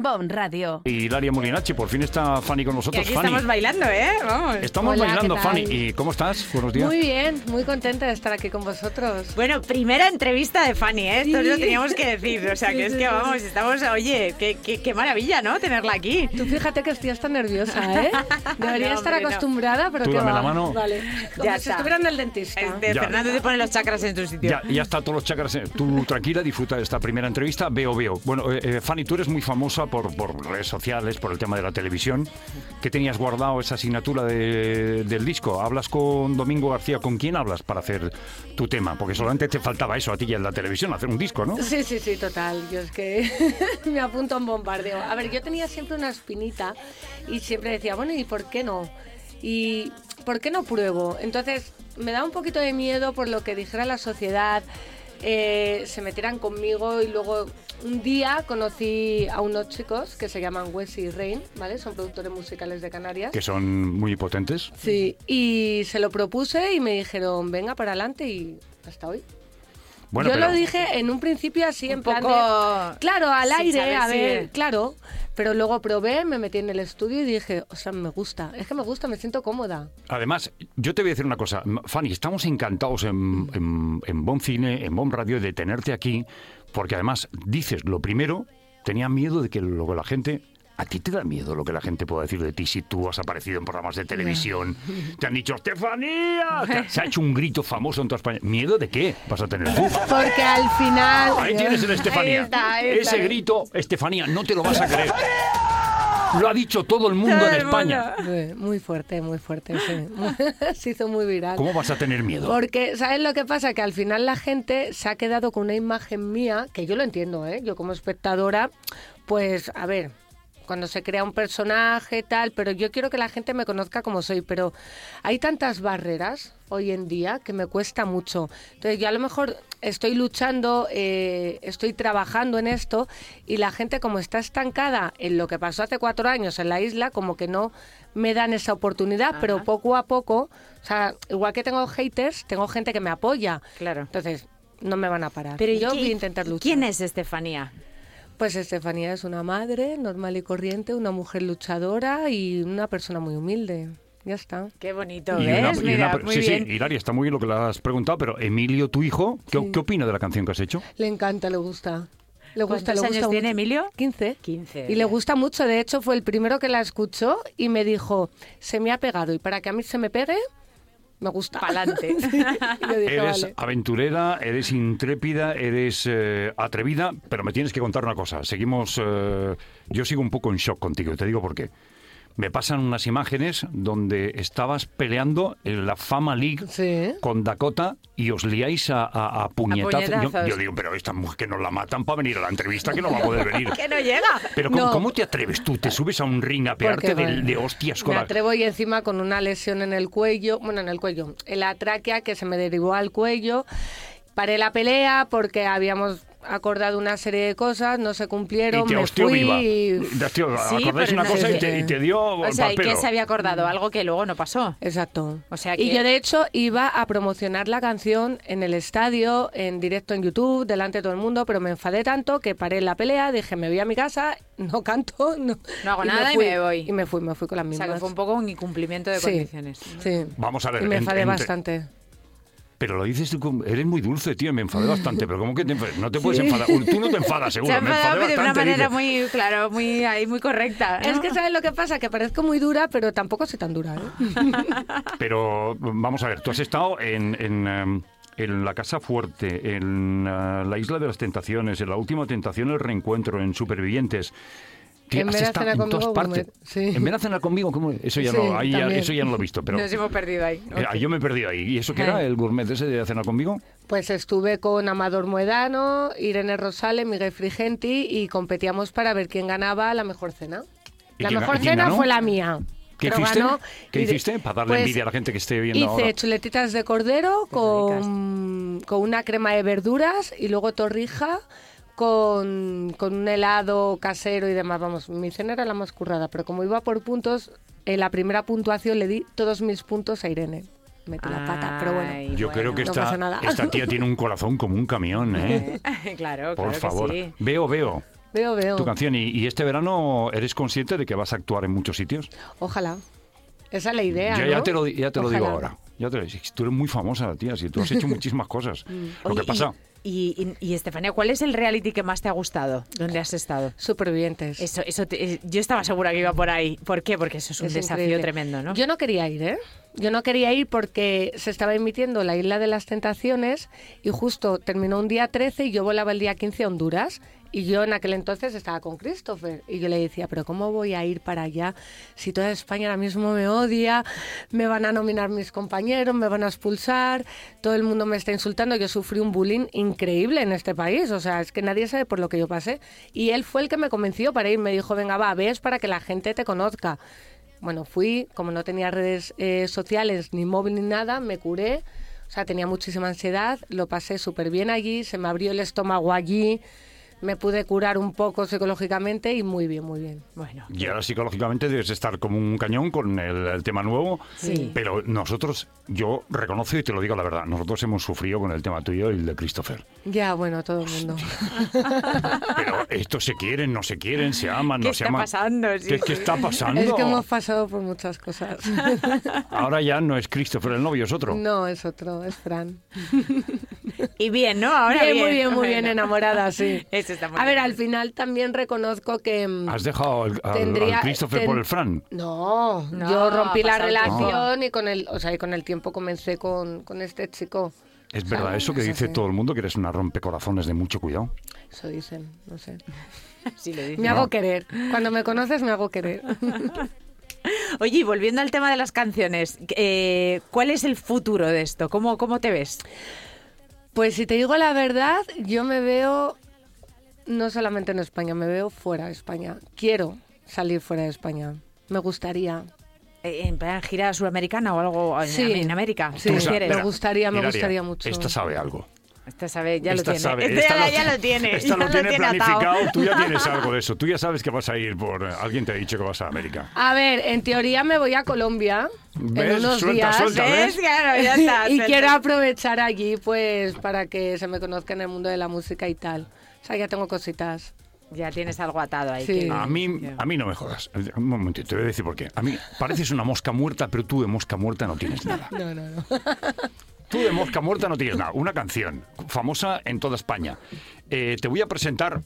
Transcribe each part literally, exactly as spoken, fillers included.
Bon Radio. Y Hilaria Molinacci, por fin está Fanny con nosotros. Y aquí Fanny. estamos bailando, ¿eh? Vamos. Estamos Hola, bailando, ¿qué tal? Fanny. ¿Y cómo estás? Buenos días. Muy bien, muy contenta de estar aquí con vosotros. Bueno, primera entrevista de Fanny, ¿eh? Esto Sí. lo teníamos que decir. O sea, Sí, que es sí, que sí, vamos, sí. estamos, oye, qué, qué, qué maravilla, ¿no? Tenerla aquí. Tú fíjate que estoy hasta nerviosa, ¿eh? Debería No, estar hombre, no. acostumbrada, pero Tú que dame va. la mano. Vale. Como Ya si está. estuviera en el dentista. Este, Ya. Fernando te pone los chakras en tu sitio. Ya, ya está, todos los chakras. eh, Tú tranquila, disfruta de esta primera entrevista. Veo, veo. Bueno, eh, eh, Fanny, tú eres muy famosa por, por redes sociales, por el tema de la televisión. ¿Qué tenías guardado esa asignatura de- del disco? ¿Hablas con Domingo García? ¿Con quién hablas para hacer tu tema? Porque solamente te faltaba eso a ti y en la televisión, hacer un disco, ¿no? Sí, sí, sí, total. Yo es que me apunto a un bombardeo. A ver, yo tenía siempre una espinita y siempre decía, bueno, ¿y por qué no? ¿Y por qué no pruebo? Entonces me da un poquito de miedo por lo que dijera la sociedad, eh, se metieran conmigo y luego un día conocí a unos chicos que se llaman Wes y Rain, ¿vale? Son productores musicales de Canarias. Que son muy potentes. Sí, y se lo propuse y me dijeron, venga para adelante y hasta hoy. Bueno, Yo pero- lo dije en un principio así, Un en plan poco de- claro, al sin aire, saber a si- ver, claro. Pero luego probé, me metí en el estudio y dije, o sea, me gusta. Es que me gusta, me siento cómoda. Además, yo te voy a decir una cosa. Fanny, estamos encantados en, en, en Bon Cine, en Bon Radio, de tenerte aquí, porque además dices, lo primero, tenía miedo de que luego la gente... ¿A ti te da miedo lo que la gente pueda decir de ti si tú has aparecido en programas de televisión? Te han dicho, ¡Estefanía! Te- Se ha hecho un grito famoso en toda España. ¿Miedo de qué vas a tener tú? Porque al final... Ahí tienes el Estefanía. Ahí está, ahí está. Ese grito, Estefanía, no te lo vas a creer. Lo ha dicho todo el mundo Todo en el España. mundo. Muy, muy fuerte, muy fuerte, sí. Se hizo muy viral. ¿Cómo vas a tener miedo? Porque, ¿sabes lo que pasa? Que al final la gente se ha quedado con una imagen mía, que yo lo entiendo, ¿eh? Yo como espectadora, pues, a ver, cuando se crea un personaje, tal, pero yo quiero que la gente me conozca como soy, pero hay tantas barreras hoy en día que me cuesta mucho. Entonces yo a lo mejor estoy luchando, eh, estoy trabajando en esto y la gente como está estancada en lo que pasó hace cuatro años en la isla, como que no me dan esa oportunidad, Ajá. pero poco a poco, o sea, igual que tengo haters, tengo gente que me apoya. Claro. Entonces no me van a parar. Pero ¿y yo qué- voy a intentar luchar. ¿Quién es Estefanía? Pues Estefanía es una madre normal y corriente, una mujer luchadora y una persona muy humilde. Ya está. Qué bonito, Y ¿ves? una- y Mira, una- muy sí, bien. sí, Hilaria, está muy bien lo que le has preguntado, pero Emilio, tu hijo, ¿qué, Sí. ¿qué opina de la canción que has hecho? Le encanta, le gusta. Le gusta, ¿Cuántos le gusta años mucho. tiene Emilio? quince. quince. Y le gusta mucho, de hecho fue el primero que la escuchó y me dijo, se me ha pegado y para que a mí se me pegue, me gusta. Pa'lante. Y yo dije, Eres vale. aventurera, eres intrépida, eres eh, atrevida, pero me tienes que contar una cosa. Seguimos, eh, yo sigo un poco en shock contigo, y te digo por qué. Me pasan unas imágenes donde estabas peleando en la Fama League Sí. con Dakota y os liáis a, a, a puñetazos. Yo, puñetazos. yo digo, pero esta mujer que nos la matan para venir a la entrevista, que no va a poder venir. Que no llega. Pero ¿cómo, No. cómo te atreves tú? ¿Te subes a un ring a pegarte Porque, de, bueno, de hostias con Me la... atrevo y encima con una lesión en el cuello, bueno, en el cuello, en la tráquea que se me derivó al cuello. Paré la pelea porque habíamos acordado una serie de cosas, no se cumplieron, Y te me hostió fui viva. y... Te hostió, Sí, acordáis pero una no- cosa Sí, y, te, sí. y te dio O sea, pa'l ¿y qué pelo. se había acordado? Algo que luego no pasó. Exacto. O sea Y que- yo de hecho iba a promocionar la canción en el estadio, en directo en YouTube, delante de todo el mundo, pero me enfadé tanto que paré la pelea, dije me voy a mi casa, no canto, no, No hago y nada y fui. me voy. Y me fui, me fui con las O mismas. sea, que fue un poco un incumplimiento de Sí, condiciones. sí. Vamos a ver, Y me en- enfadé entre- bastante. Pero lo dices tú, como- eres muy dulce, tío, me enfadé bastante. Pero ¿cómo que te enfadas? No te puedes enfadar. Tú no te enfadas, seguro. Se ha me enfadado enfadé de una bastante. manera dice. muy, claro, muy, ahí, muy correcta. ¿no? Es que ¿sabes lo que pasa? Que parezco muy dura, pero tampoco soy tan dura, ¿eh? Pero vamos a ver, tú has estado en, en, em, en La Casa Fuerte, en eh, La Isla de las Tentaciones, en La Última Tentación, El Reencuentro, en Supervivientes. Tío, En has Ven a estado cenar en todas conmigo, partes. Gourmet, sí. En Ven a cenar conmigo, ¿cómo? Eso ya, Sí, no, ahí ya- también. eso ya no lo he visto. Pero Nos hemos perdido ahí. eh, Ok. yo me he perdido ahí. ¿Y eso qué era? Ay. ¿El gourmet ese de cenar conmigo? Pues estuve con Amador Muedano, Irene Rosales, Miguel Frigenti y competíamos para ver quién ganaba la mejor cena. ¿Y La quién ga- mejor y quién cena ganó? fue la mía. ¿Qué pero hiciste? ganó ¿Qué Ire- hiciste? Para darle pues, envidia a la gente que esté viendo Hice ahora. chuletitas de cordero Qué con, con una crema de verduras y luego torrija con, con un helado casero y demás. Vamos, mi cena era la más currada, pero como iba por puntos, en la primera puntuación le di todos mis puntos a Irene. Metí la pata, pero bueno. Ay, Yo bueno. creo que no esta, pasa nada. esta tía tiene un corazón como un camión, ¿eh? claro, Por claro favor. que sí. Veo, veo. Veo, veo. tu canción. Y, y este verano, ¿eres consciente de que vas a actuar en muchos sitios? Ojalá. Esa es la idea, Ya, ¿no? ya te lo, di- ya te lo digo Ojalá. ahora. Ya te lo digo. Tú eres muy famosa, tía. Si tú has hecho muchísimas cosas. Lo Oye, que pasa... Y, y, y Estefanía, ¿cuál es el reality que más te ha gustado? ¿Dónde has estado? Supervivientes. Eso, eso te- eh, yo estaba segura que iba por ahí. ¿Por qué? Porque eso es un Es desafío increíble. tremendo, ¿no? Yo no quería ir, ¿eh? Yo no quería ir porque se estaba emitiendo La Isla de las Tentaciones y justo terminó un día trece y yo volaba el día quince a Honduras. Y yo en aquel entonces estaba con Christopher y yo le decía, pero ¿cómo voy a ir para allá si toda España ahora mismo me odia, me van a nominar mis compañeros, me van a expulsar, todo el mundo me está insultando? Yo sufrí un bullying increíble en este país, o sea, es que nadie sabe por lo que yo pasé. Y él fue el que me convenció para ir, me dijo, venga, va, ves para que la gente te conozca. Bueno, fui, como no tenía redes eh, sociales, ni móvil ni nada, me curé, o sea, tenía muchísima ansiedad, lo pasé súper bien allí, se me abrió el estómago allí, me pude curar un poco psicológicamente y muy bien, muy bien. Bueno, Y ahora psicológicamente debes estar como un cañón con el, el tema nuevo. Sí. Pero nosotros, yo reconozco y te lo digo la verdad, nosotros hemos sufrido con el tema tuyo y el de Christopher. Ya, bueno, todo el mundo. Pero estos se quieren, no se quieren, se aman, ¿qué no se está aman. pasando? Sí. ¿Qué, qué está pasando? Es que hemos pasado por muchas cosas. Ahora ya no es Christopher el novio, es otro. No, es otro, es Fran. Y bien, ¿no? Ahora bien, bien. muy bien, muy bien, Bueno. enamorada, sí. Eso está muy A ver, bien. al final también reconozco que... mm, ¿Has dejado al, al- Tendría- al Christopher ten- por el Fran? No, No, yo rompí ha la pasado el tiempo. relación y con el, o sea, y con el tiempo comencé con, con este chico. Es verdad eso que es dice así. todo el mundo, que eres una rompecorazones de mucho cuidado. Eso dicen, no sé. Sí, lo dice. Me hago querer. Cuando me conoces me hago querer. Oye, y volviendo al tema de las canciones, eh, ¿cuál es el futuro de esto? ¿Cómo, cómo te ves? Pues si te digo la verdad, yo me veo no solamente en España, me veo fuera de España. Quiero salir fuera de España. Me gustaría. Eh, ¿En plan gira sudamericana o algo en, Sí. en América? Sí, ¿Tú me quieres? gusta. gustaría, me Hilaria, gustaría mucho. Esta sabe algo. Esta sabe, ya Esta lo tiene. sabe, Este esta ya, lo- ya lo tiene. Esta ya lo tiene atado. planificado, tú ya tienes algo de eso. Tú ya sabes que vas a ir por... Alguien te ha dicho que vas a América. A ver, en teoría me voy a Colombia en ¿Ves? unos Suelta, días. suelta, ¿ves? ¿Ves? Claro, ya está. y suelta. quiero aprovechar allí pues para que se me conozca en el mundo de la música y tal. O sea, ya tengo cositas. Ya tienes algo atado ahí. Sí. que- A mí, a mí no me jodas. Un momentito, te voy a decir por qué. A mí pareces una mosca muerta, pero tú de mosca muerta no tienes nada. No, no, no. Tú de mosca muerta no tienes nada. Una canción famosa en toda España. Eh, te voy a presentar...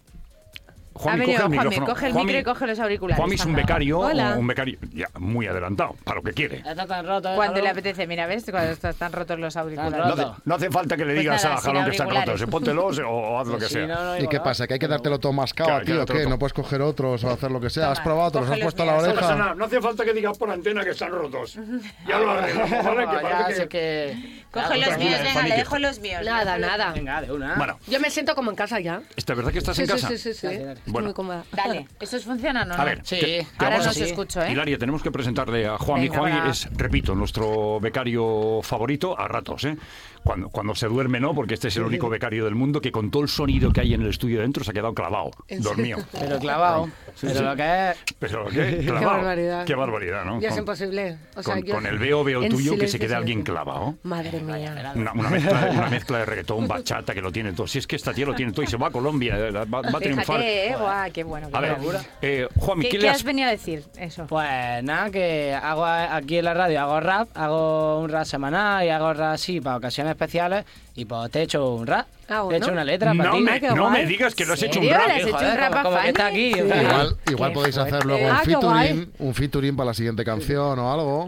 Ha Juanmi, venido coge el Juanmi, micrófono. coge el Juanmi- micro y coge los auriculares. Juanmi es un Anda. becario, Hola. un becario ya muy adelantado, para lo que quiere. Está tan roto, ¿eh, Cuando le cabrón? apetece, mira, ¿ves? Cuando están rotos los auriculares. Están No rotos. hace, no hace falta que le Pues digas nada, a sin Jalón que están auriculares. rotos. Póntelos o, o haz lo que Sí, sea. no, no, ¿Y digo qué nada. pasa? ¿Que hay que dártelo todo mascado Claro, aquí claro, o te qué? lo ¿No puedes coger otros o hacer lo que sea? ¿Has Toma, probado otros? coge ¿Has los puesto la míos, No pasa oreja? nada, no hace falta que digas por antena que están rotos. Ya lo arreglamos, ¿vale? Que No, ya parece sé que... que... Coge Claro, los tranquila, míos, venga, Juanmi, le que dejo los míos. Nada, nada. Venga, de una. Bueno, Yo me siento como en casa ya. ¿esta verdad que estás Sí, en sí, casa? sí, sí, sí. Dale, dale. Estoy Bueno. muy cómoda. Dale, ¿esos funcionan o no? A ver, Sí. que- que Ahora vamos no a- os escucho, ¿eh? Hilaria, tenemos que presentarle a Juanmi. Venga, Juanmi va. es, repito, nuestro becario favorito a ratos, ¿eh? Cuando, cuando se duerme, no, porque este es el único becario del mundo que con todo el sonido que hay en el estudio dentro se ha quedado clavado, ¿En dormido. Pero clavado. Pero lo que es... Pero qué, clavado. barbaridad. Qué barbaridad, ¿no? Ya es Con- imposible. O sea, con, yo- con el veo veo en tuyo que se silencio, quede alguien silencio. clavado. Madre mía. Una, una mezcla, una mezcla de reggaetón, bachata, que lo tiene todo. Si es que esta tía lo tiene todo y se va a Colombia, eh, va, va a triunfar. Fíjate, ¿eh? Guau, qué bueno. qué A ver, bueno. eh, Juanmi, ¿Qué, ¿qué, qué le has has... venido a decir? Eso. Pues nada, que hago aquí en la radio, hago rap, hago un rap semanal y hago rap así para ocasiones especiales y pues te he hecho un rap, Ah, te he bueno. hecho una letra para No, ti. me, qué no guay. me digas que lo has hecho un ¿Serio? rap. ¿Le has hecho Joder, un rap como- a como que está Fanny? aquí. Sí. o sea, Igual, igual Qué podéis hacer fuerte. luego un Ah, qué featuring, un featuring para la siguiente canción o algo.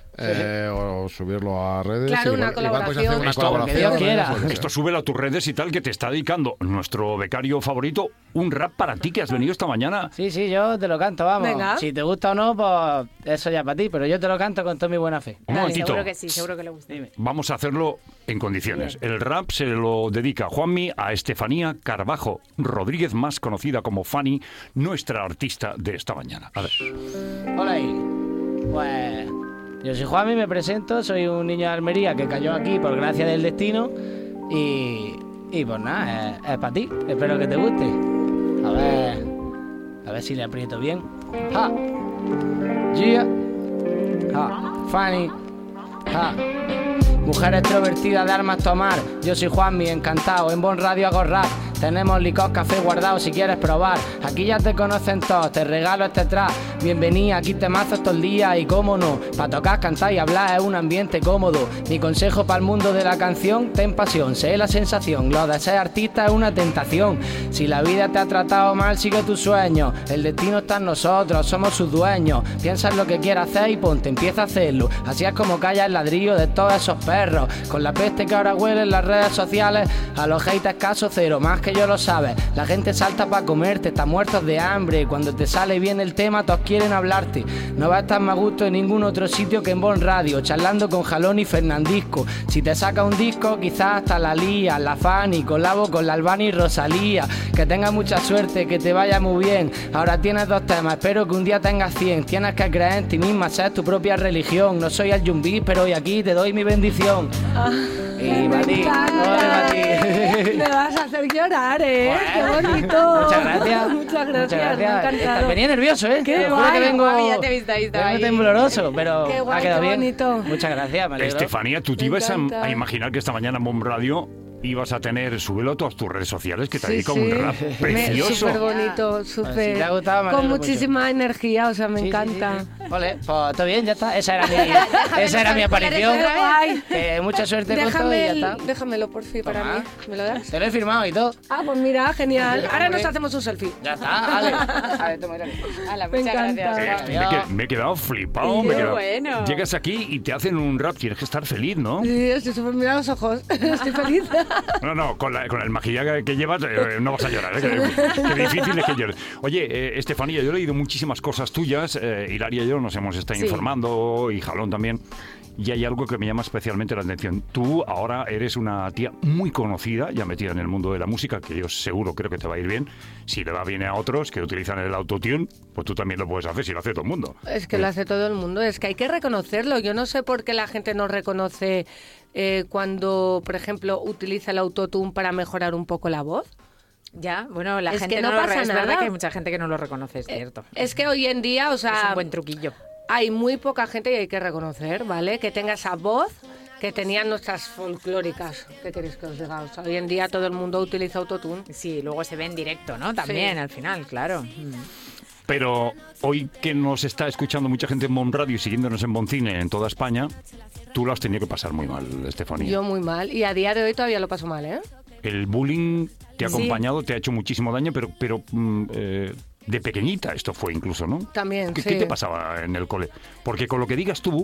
eh, o subirlo a redes. Claro, igual, una igual podéis hacer una Esto, colaboración. que Dios ¿no? quiera. Eso, eso. Esto súbelo a tus redes y tal, que te está dedicando nuestro becario favorito un rap para ti que has venido esta mañana. Sí, sí, yo te lo canto, vamos. Venga. Si te gusta o no, pues eso ya para ti, pero yo te lo canto con toda mi buena fe. Un Dale, momentito. seguro que sí, seguro que le gusta. Dime. Vamos a hacerlo en condiciones. El rap se lo dedica Juanmi a Estefanía Carbajo Rodríguez, más conocida como Fanny, nuestra artista de esta mañana. A ver. Hola ahí. Pues yo soy Juanmi, me presento, soy un niño de Almería que cayó aquí por gracia del destino y, y pues nada, es, es para ti, espero que te guste. A ver, a ver si le aprieto bien. Ja, Gia, ja, Fanny, ja. Mujer extrovertida de armas tomar, yo soy Juanmi, encantado, en Bon Radio hago rap. Tenemos licor, café guardado si quieres probar. Aquí ya te conocen todos, te regalo este track. Bienvenida, aquí te mazos todo el día y cómo no. Pa' tocar, cantar y hablar es un ambiente cómodo. Mi consejo para el mundo de la canción, ten pasión, sé la sensación. Lo de ser artista es una tentación. Si la vida te ha tratado mal, sigue tus sueños. El destino está en nosotros, somos sus dueños. Piensa en lo que quieras hacer y ponte, empieza a hacerlo. Así es como calla el ladrillo de todos esos perros. Con la peste que ahora huele en las redes sociales, a los haters caso cero, más que yo lo sabes. La gente salta para comerte, están muertos de hambre. Cuando te sale bien el tema, todos quieren hablarte. No va a estar más a gusto en ningún otro sitio que en Bon Radio, charlando con Jalón y Fernandisco. Si te saca un disco, quizás hasta la lía, la Fanny, colabo con la Albani y Rosalía. Que tengas mucha suerte, que te vaya muy bien. Ahora tienes dos temas, espero que un día tengas cien. Tienes que creer en ti misma, ser tu propia religión. No soy el Jumbi, pero hoy aquí te doy mi bendición. Ah, y me Mati, encanta. Mati. Me vas a hacer llorar, ¿eh? ¡Qué Bueno, bonito! Muchas gracias. Muchas gracias, Muchas gracias. me ha encantado. Esta- Venía nervioso, ¿eh? Qué Te juro guay, que vengo, guay, ya te he visto, ahí está, vengo ahí. tembloroso, pero Qué guay, ha quedado qué bien. bonito. Muchas gracias, me alegro. Estefanía, tú te Me ibas a, encanta. a imaginar que esta mañana en Bon Radio ibas a tener, súbelo a todas tus redes sociales, que te Sí, dedica sí. un rap Me- precioso. Súper bonito, Si súper. te ha gustado, me con alegro muchísima energía, o sea, me Sí, sí, encanta. sí, sí. Vale, pues todo bien, ya está. Esa era mi, esa era mi aparición. Qué guay. Eh, mucha suerte con todo y Déjame ya el- está. déjamelo, por fin, para Toma. mí. ¿Me lo das? Te lo he firmado y todo. Ah, pues mira, genial. Ahora nos Hombre. hacemos un selfie. Ya está, vale. Vale, toma, mira. Hala, Me muchas encanta. gracias. Eh, me, he que- me he quedado flipado. Qué me he quedado- bueno. Llegas aquí y te hacen un rap, tienes que estar feliz, ¿no? Sí, estoy súper, mira los ojos. Estoy feliz. No, no, con, la, con el maquillaje que llevas eh, no vas a llorar, ¿eh? que, que difícil es que llores. Oye, eh, Estefanía, yo he leído muchísimas cosas tuyas, eh, Hilaria y yo nos hemos estado Sí. informando, y Jalón también, y hay algo que me llama especialmente la atención. Tú ahora eres una tía muy conocida, ya metida en el mundo de la música, que yo seguro creo que te va a ir bien. Si le va bien a otros que utilizan el autotune, pues tú también lo puedes hacer, si lo hace todo el mundo. Es que lo hace todo el mundo, es que hay que reconocerlo. Yo no sé por qué la gente no reconoce eh, cuando, por ejemplo, utiliza el autotune para mejorar un poco la voz. Ya, bueno, la Es gente que no lo pasa re- es verdad nada. que hay mucha gente que no lo reconoce, es cierto. Es que hoy en día, o Es sea, un buen truquillo. hay muy poca gente y hay que reconocer, ¿vale? Que tenga esa voz que tenían nuestras folclóricas. ¿Qué queréis que os diga? O sea, hoy en día todo el mundo utiliza autotune. Sí, luego se ve en directo, ¿no? También, Sí. al final, claro. Mm. Pero hoy que nos está escuchando mucha gente en Bon Radio y siguiéndonos en Bon Cine en toda España, tú lo has tenido que pasar muy mal, Estefanía. Yo muy mal. Y a día de hoy todavía lo paso mal, ¿eh? El bullying te ha Sí. acompañado, te ha hecho muchísimo daño, pero, pero mm, eh, de pequeñita esto fue incluso, ¿no? También, ¿Qué, sí. qué te pasaba en el cole? Porque con lo que digas tú,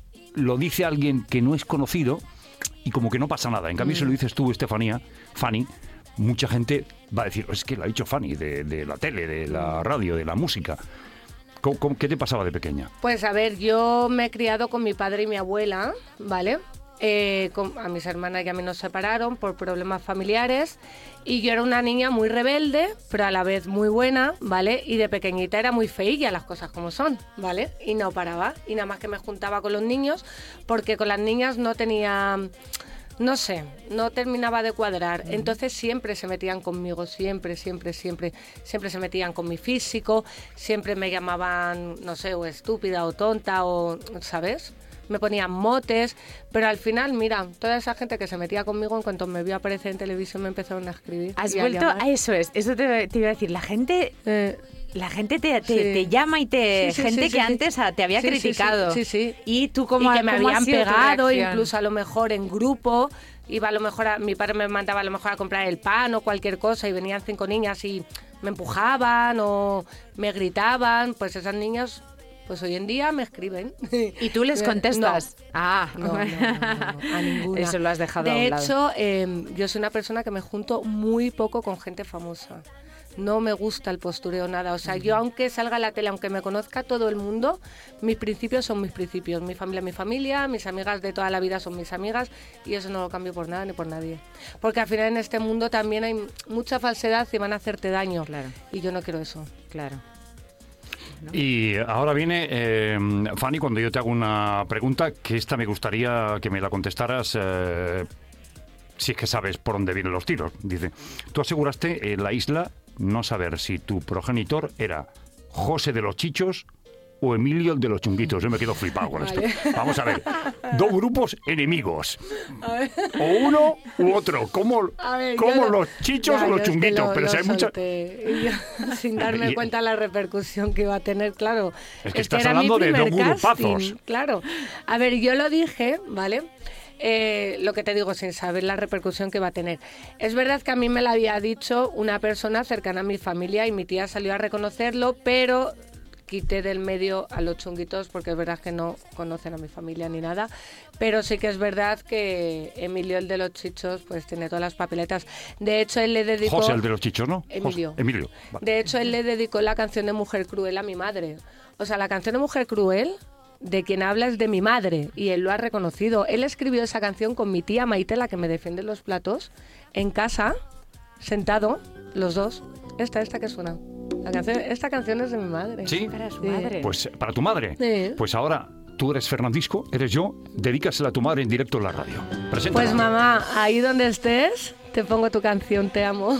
lo dice alguien que no es conocido y como que no pasa nada. En cambio, Mm. si lo dices tú, Estefanía, Fanny, mucha gente va a decir, es que lo ha dicho Fanny, de, de la tele, de la radio, de la música. ¿Cómo- cómo- ¿Qué te pasaba de pequeña? Pues a ver, yo me he criado con mi padre y mi abuela, ¿vale? Eh, con- a mis hermanas ya me nos separaron por problemas familiares y yo era una niña muy rebelde, pero a la vez muy buena, ¿vale? Y de pequeñita era muy feilla, las cosas como son, ¿vale? Y no paraba, y nada más que me juntaba con los niños, porque con las niñas no tenía... No sé, no terminaba de cuadrar. Entonces siempre se metían conmigo, siempre, siempre, siempre. Siempre se metían con mi físico, siempre me llamaban, no sé, o estúpida o tonta o, ¿sabes? Me ponían motes, pero al final, mira, toda esa gente que se metía conmigo, en cuanto me vio aparecer en televisión, me empezaron a escribir. Has y a vuelto llamar. a eso, es, eso te, te iba a decir, la gente... Eh, La gente te, te, Sí. te llama y te... Sí, sí, gente sí, que sí, sí. antes a- te había Sí, sí, sí, criticado. sí, sí. Y tú como y que me ¿cómo ha habían sido tu pegado, reacción? incluso a lo mejor en grupo. Iba a lo mejor a, mi padre me mandaba a lo mejor a comprar el pan o cualquier cosa y venían cinco niñas y me empujaban o me gritaban. Pues esas niñas, pues hoy en día me escriben. ¿Y tú les contestas? No. Ah, No, no, no, no, no, a ninguna. Eso lo has dejado a De un lado. hecho, eh, yo soy una persona que me junto muy poco con gente famosa. No me gusta el postureo, nada. O sea, yo aunque salga a la tele, aunque me conozca todo el mundo, mis principios son mis principios. Mi familia es mi familia, mis amigas de toda la vida son mis amigas y eso no lo cambio por nada ni por nadie. Porque al final en este mundo también hay mucha falsedad y van a hacerte daño. Claro. Y yo no quiero eso. Claro. Y ahora viene, eh, Fanny, cuando yo te hago una pregunta, que esta me gustaría que me la contestaras, eh, si es que sabes por dónde vienen los tiros. Dice, tú aseguraste en la isla no saber si tu progenitor era José de los Chichos o Emilio el de los chunguitos? Yo me quedo flipado con Vale. esto. Vamos a ver. Dos grupos enemigos. O uno u otro. ¿Cómo, A ver, cómo yo lo- los chichos Ya, o yo los es que chunguitos? lo- Pero lo si hay mucha... solté. Y yo, sin darme Y- cuenta la repercusión que iba a tener, claro. Es que estás era mi hablando de primer dos grupazos. casting, claro. A ver, yo lo dije, ¿vale? Eh, lo que te digo, sin saber la repercusión que va a tener. Es verdad que a mí me lo había dicho una persona cercana a mi familia y mi tía salió a reconocerlo, pero quité del medio a los chunguitos porque es verdad que no conocen a mi familia ni nada, pero sí que es verdad que Emilio, el de los chichos, pues tiene todas las papeletas. De hecho, él le dedicó... José, el de los chichos, ¿no? Emilio. José- Emilio. Vale. De hecho, él le dedicó la canción de Mujer Cruel a mi madre. O sea, la canción de Mujer Cruel, de quien habla es de mi madre, y él lo ha reconocido. Él escribió esa canción con mi tía Maite, la que me defiende los platos, en casa, sentado, los dos. Esta, esta que suena. La canción, esta canción es de mi madre. ¿Sí? Para su Sí. madre. Pues para tu madre. Sí. Pues ahora tú eres Fernandisco, eres yo, dedícasela a tu madre en directo en la radio. Preséntala. Pues mamá, ahí donde estés, te pongo tu canción, te amo.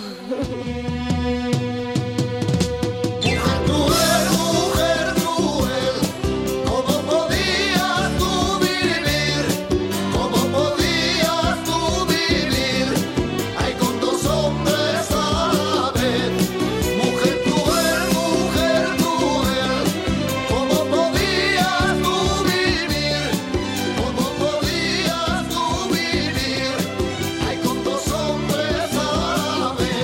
Mujer cruel, ¿cómo podías tú vivir? ¿Cómo podías tú vivir? Ay, con dos hombres a la vez. Mujer cruel, mujer cruel, ¿cómo podías tú vivir? ¿Cómo podías tú vivir? Ay, con dos hombres a la vez.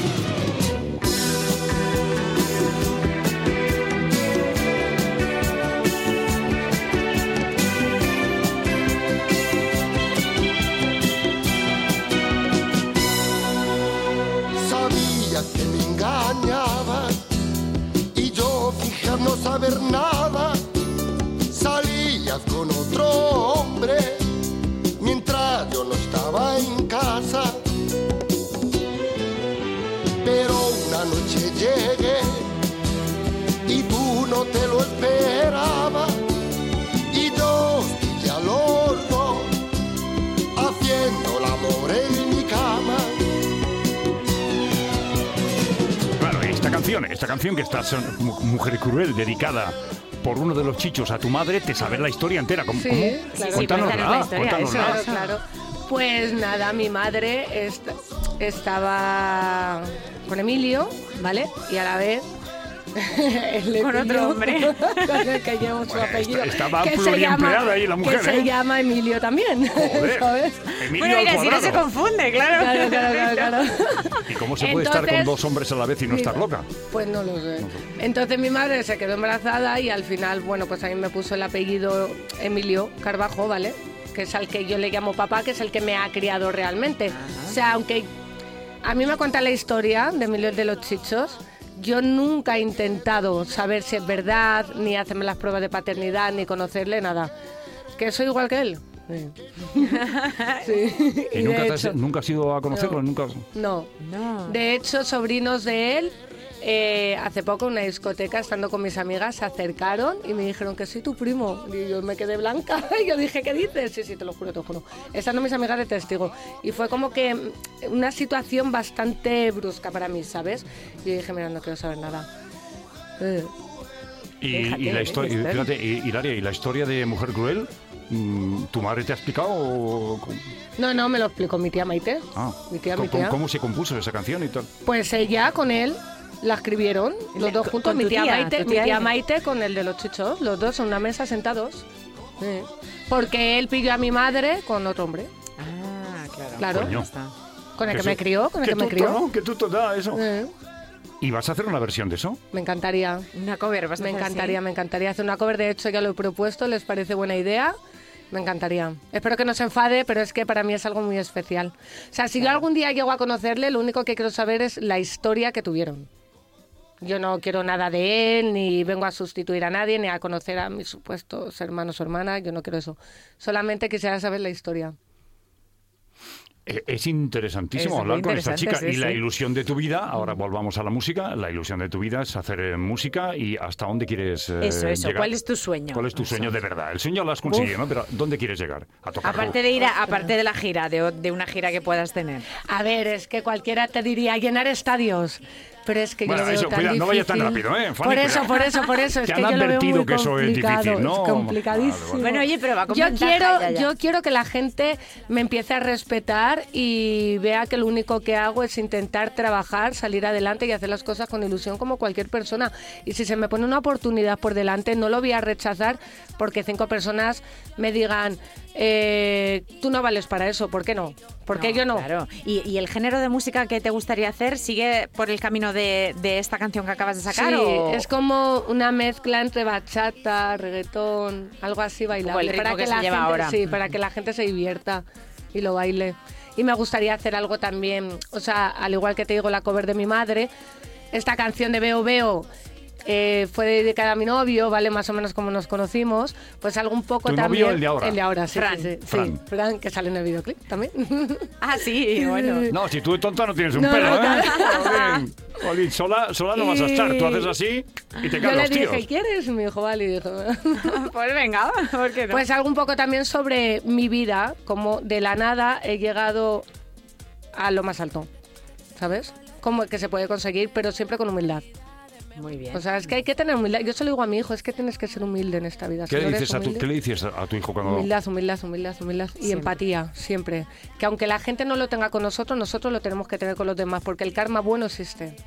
Sabías que me engañaba y yo fingía no saber nada. Salías con otro hombre mientras yo no estaba en casa. Pero una noche llegué y tú no te lo esperabas y yo estoy al horno haciendo el amor en mi cama. Claro, esta canción, esta canción que está son- Mu- Mujer Cruel, dedicada por uno de los chichos a tu madre, te sabes la historia entera. ¿Cómo? Sí, cómo? claro. Sí, Cuéntanosla, cuéntanos la historia, cuéntanosla. eso. Claro, claro. Pues nada, mi madre est- estaba con Emilio, ¿vale? Y a la vez... él le Con pidió- otro hombre. con el que lleva su Bueno, apellido. esta- estaba que se pluriempleada llama- ahí la mujer, Que se ¿eh? llama Emilio también, Joder. ¿sabes? Emilio Bueno, al mira, si no se cuadrado. confunde, claro. Claro, claro, claro, claro. ¿Y cómo se puede estar con Entonces- dos hombres a la vez y no estar Mira, loca? Pues no lo sé. Entonces mi madre se quedó embarazada y al final, bueno, pues a mí me puso el apellido Emilio Carbajo, ¿vale? Que es al que yo le llamo papá, que es el que me ha criado realmente. O sea, aunque a mí me cuenta la historia de Emilio el de los chichos, yo nunca he intentado saber si es verdad, ni hacerme las pruebas de paternidad, ni conocerle, nada. Que soy igual que él. Sí. Sí. ¿Y de nunca, te has, hecho- nunca has ido a conocerlo? No. ¿Nunca? No. No. De hecho, sobrinos de él, eh, hace poco en una discoteca, estando con mis amigas, se acercaron y me dijeron que soy tu primo. Y yo me quedé blanca y yo dije, ¿qué dices? Sí, sí, te lo juro, te lo juro. Estando mis amigas de testigo. Y fue como que mm, una situación bastante brusca para mí, ¿sabes? Y yo dije, mira, no quiero saber nada. Eh. Y, Déjate, y la historia, y, déjate. fíjate, y- Hilaria, ¿y la historia de Mujer Cruel? mm, ¿Tu madre te ha explicado? o cómo? No, no, me lo explicó mi tía Maite. Ah, Mi tía, ¿cómo, mi tía. cómo se compuso esa canción y tal? Pues ella con él la escribieron, los Le- dos con- juntos, con mi tu tía, tía, Maite, tu mi tía tía y- Maite con el de los chichos, los dos en una mesa sentados. Sí. Porque él pilló a mi madre con otro hombre, Ah, claro. Claro. Coño. Ya está. con el que, eso- me crió, con el qué que me tuto, crió. ¿no? ¿Qué tuto da eso? Sí. ¿Y vas a hacer una versión de eso? Me encantaría, Una cover, vas a me hacer encantaría, así. me encantaría hacer una cover. De hecho, ya lo he propuesto, les parece buena idea. Me encantaría. Espero que no se enfade, pero es que para mí es algo muy especial. O sea, si yo algún día llego a conocerle, lo único que quiero saber es la historia que tuvieron. Yo no quiero nada de él, ni vengo a sustituir a nadie, ni a conocer a mis supuestos hermanos o hermanas. Yo no quiero eso. Solamente quisiera saber la historia. Eh, Es interesantísimo Es hablar muy con esta chica. interesante, Y sí, la sí. ilusión de tu vida, ahora volvamos a la música, la ilusión de tu vida es hacer eh, música y hasta dónde quieres eh, Eso, eso. llegar. ¿Cuál es tu sueño? ¿Cuál es tu Eso. sueño de verdad? El sueño lo has conseguido, ¿no? Pero ¿dónde quieres llegar? A tocar Aparte de ir a, aparte de la gira, de, de una gira que puedas tener. A ver, es que cualquiera te diría llenar estadios. Pero es que Bueno, yo lo veo eso, tan cuidado, no vayas tan difícil. rápido, ¿eh, Fanny? Por eso, Cuidado. por eso, por eso. Es Te que han yo lo veo advertido muy que eso es complicado, difícil, ¿no? Es complicadísimo. Vale, vale. Bueno, oye, pero va con Yo ventaja, quiero, ya, ya. yo quiero que la gente me empiece a respetar y vea que lo único que hago es intentar trabajar, salir adelante y hacer las cosas con ilusión como cualquier persona. Y si se me pone una oportunidad por delante, no lo voy a rechazar porque cinco personas me digan, eh, tú no vales para eso, ¿por qué no? ¿Por qué yo no? Claro. ¿Y, y el género de música que te gustaría hacer sigue por el camino de, de esta canción que acabas de sacar? Sí, o... es como una mezcla entre bachata, reggaetón, algo así bailable. el ritmo para que que, se la lleva gente, ahora. Sí, para que la gente se divierta y lo baile. Y me gustaría hacer algo también, o sea, al igual que te digo la cover de mi madre, esta canción de Veo Veo eh, fue dedicada a mi novio, ¿vale? Más o menos como nos conocimos, pues algo un poco ¿Tu también... novio, el de ahora? El de ahora, sí, Fran. sí, sí. Fran. Sí, Fran, que sale en el videoclip también. Ah, sí, bueno. No, si tú de tonta no tienes un No, pelo, no, ¿eh? claro. Jolín, jolín, sola, sola no vas a estar. Tú haces así y te Yo caen le los tíos. dije, ¿quieres? Y me dijo, vale, y dijo... Pues venga, ¿por qué no? Pues algo un poco también sobre mi vida, como de la nada he llegado a lo más alto, ¿sabes? Como que se puede conseguir, pero siempre con humildad. Muy bien. O sea, es que hay que tener humildad. Yo se lo digo a mi hijo, es que tienes que ser humilde en esta vida. ¿Qué Si no le eres dices a tu, humilde- ¿Qué le dices a tu hijo cuando...? Humildad, humildad, humildad, humildad. Y Siempre. empatía, siempre. Que aunque la gente no lo tenga con nosotros, nosotros lo tenemos que tener con los demás, porque el karma bueno existe.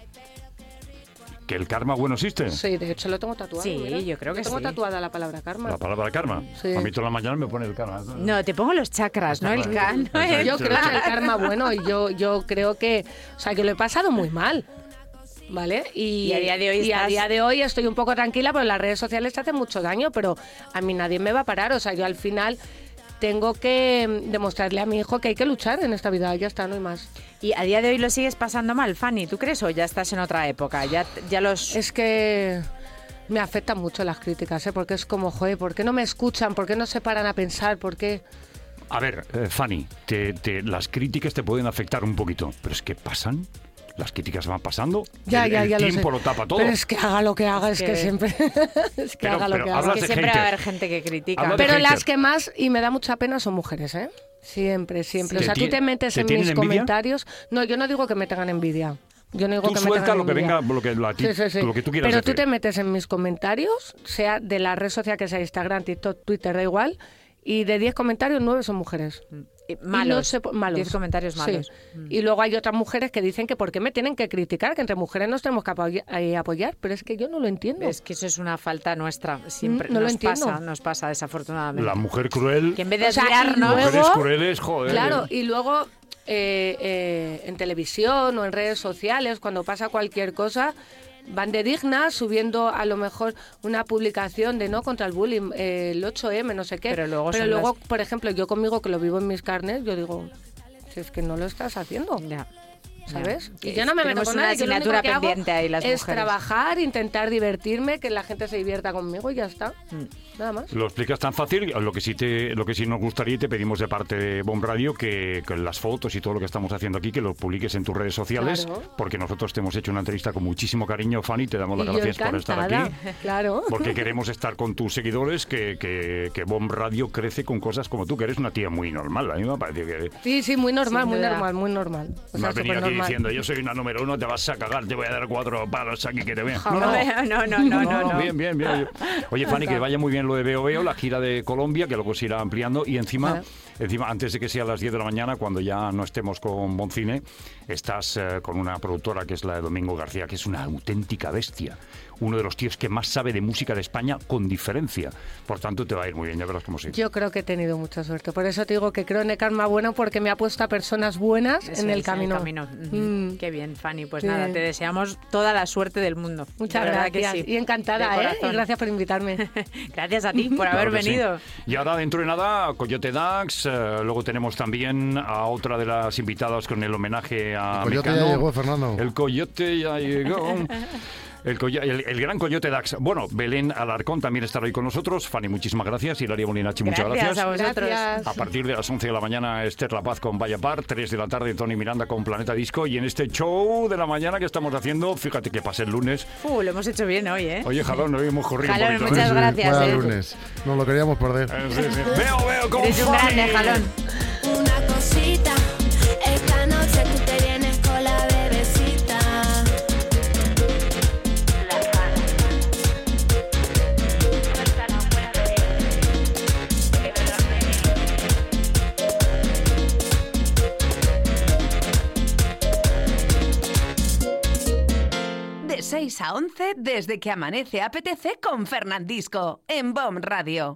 ¿Que el karma bueno existe? Sí, de hecho lo tengo tatuado. Sí, mira. yo creo que tengo sí. tatuada la palabra karma. La palabra karma. Sí. A mí todas las mañanas me pone el karma. No, te pongo los chakras, no el can. no el- Yo creo en el karma bueno y yo, yo creo que, o sea, que lo he pasado muy mal. ¿Vale? Y, Y a día de hoy y a estás- día de hoy estoy un poco tranquila, pero las redes sociales te hacen mucho daño, pero a mí nadie me va a parar. O sea, yo al final tengo que mm, demostrarle a mi hijo que hay que luchar en esta vida, ya está, no hay más. Y a día de hoy lo sigues pasando mal, Fanny, ¿tú crees? ¿O ya estás en otra época? Ya, ya los... Es que me afectan mucho las críticas, ¿eh? Porque es como, joder, ¿por qué no me escuchan? ¿Por qué no se paran a pensar? ¿Por qué? A ver, eh, Fanny, te, te- las críticas te pueden afectar un poquito, pero es que pasan. Las críticas van pasando. Ya, el, ya, el ya lo sé. tiempo lo tapa todo. Pero es que haga lo que haga, es que, que- siempre... es que Pero- haga lo pero que hablas haga. que de siempre va a hater. haber gente que critica. Habla de Pero las hater. que más, y me da mucha pena, son mujeres, ¿eh? Siempre, siempre. ¿Te O sea, tú tie- te metes te en tienen mis envidia? comentarios... No, yo no digo que me tengan envidia. Yo no digo Tú que me suelta tengan lo que envidia. venga, lo que, la- Sí, sí, sí. lo que tú quieras Pero tú decir. te metes en mis comentarios, sea de la red social que sea Instagram, TikTok, Twitter, da igual, y de diez comentarios, nueve son mujeres. Y Y malos. no sé po- malos. diez comentarios Sí. malos. Y luego hay otras mujeres que dicen que por qué me tienen que criticar, que entre mujeres nos tenemos que apoya- eh, apoyar, pero es que yo no lo entiendo. Es que eso es una falta nuestra. Siempre Mm, no lo nos entiendo. pasa, nos pasa desafortunadamente. La mujer cruel, Que en vez de O sea, y tirarnos... luego- mujeres crueles, joder. Claro, y luego eh, eh, en televisión o en redes sociales, cuando pasa cualquier cosa, van de dignas subiendo a lo mejor una publicación de no contra el bullying, eh, el ocho eme, no sé qué. Pero luego son luego, las- por ejemplo, yo conmigo que lo vivo en mis carnes, yo digo, si es que no lo estás haciendo. Ya. ¿Sabes? Ya. Y yo no me meto Tenemos con una nadie, yo lo único asignatura que hago pendiente ahí las es mujeres. trabajar, intentar divertirme, que la gente se divierta conmigo y ya está. Mm. Nada más. Lo explicas tan fácil. Lo que sí te, lo que sí nos gustaría y te pedimos de parte de Bomb Radio que, que las fotos y todo lo que estamos haciendo aquí que lo publiques en tus redes sociales, Claro. porque nosotros te hemos hecho una entrevista con muchísimo cariño, Fanny. Te damos Y las yo gracias por estar encantada, aquí. Claro. Porque queremos estar con tus seguidores, que, que, que Bomb Radio crece con cosas como tú, que eres una tía muy normal. A mí me parece que... Sí, sí, muy normal, Sin muy duda. normal, muy normal. O Me sea, has venido aquí supernormal. diciendo, yo soy una número uno, te vas a cagar, te voy a dar cuatro palos aquí que te vean. No, no, no, no, no, no. Bien, bien, bien. Oye, Fanny, que vaya muy bien lo de Veo Veo, la gira de Colombia, que luego se irá ampliando. Y encima, Vale. encima antes de que sea a las diez de la mañana, cuando ya no estemos con Boncine, estás eh, con una productora que es la de Domingo García, que es una auténtica bestia. Uno de los tíos que más sabe de música de España con diferencia. Por tanto, te va a ir muy bien, ya verás cómo sí. Yo creo que he tenido mucha suerte. Por eso te digo que creo en el karma bueno, porque me ha puesto a personas buenas Eso en el es, camino. Ujú. Mm. Qué bien, Fanny. Pues Sí. nada, te deseamos toda la suerte del mundo. Muchas De verdad que gracias. sí. Y encantada, De ¿eh? corazón. Y gracias por invitarme. Gracias a ti por haber Claro que sí. venido. Y ahora, dentro de nada, Coyote Dax. eh, luego tenemos también a otra de las invitadas con el homenaje a El Coyote Mecano. ya llegó, Fernando. El Coyote ya llegó. El, coyo- el- el gran Coyote Dax. Bueno, Belén Alarcón también estará hoy con nosotros. Fanny, muchísimas gracias. Hilaria Molinachi, muchas Gracias gracias. a vosotros. Gracias. A partir de las once de la mañana, Esther La Paz con Vaya Par, tres de la tarde, Tony Miranda con Planeta Disco. Y en este show de la mañana que estamos haciendo, fíjate que pasa el lunes. Uh, lo hemos hecho bien hoy, ¿eh? Oye, Jalón, hoy hemos corrido Jalón, un poquito. muchas ¿eh? gracias, Vaya eh. lunes. Nos lo queríamos perder. Eh, sí, sí. Veo, veo con Eres un Fanny. grande, Jalón. Una cosita, esta noche tú te vienes con la bebecita. seis a once desde que amanece apetece con Fernandisco en B O M Radio.